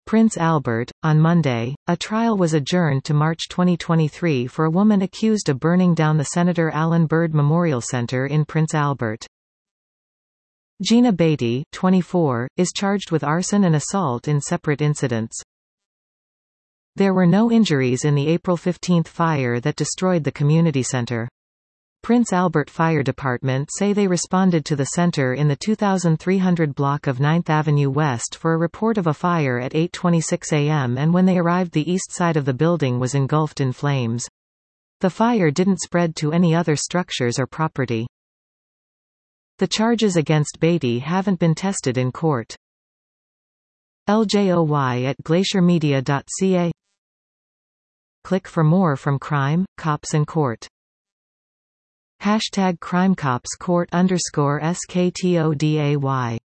Prince Albert. On Monday, a trial was adjourned to March 2023 for a woman accused of burning down the Senator Alan Byrd Memorial Center in Prince Albert. Gina Beatty, 24, is charged with arson and assault in separate incidents. There were no injuries in the April 15 fire that destroyed the community center. Prince Albert Fire Department say they responded to the center in the 2300 block of 9th Avenue West for a report of a fire at 8:26 a.m. and when they arrived the east side of the building was engulfed in flames. The fire didn't spread to any other structures or property. The charges against Beatty haven't been tested in court. LJOY@glaciermedia.ca. Click for more from Crime, Cops and Court. #CrimeCopsCourt_SKTODAY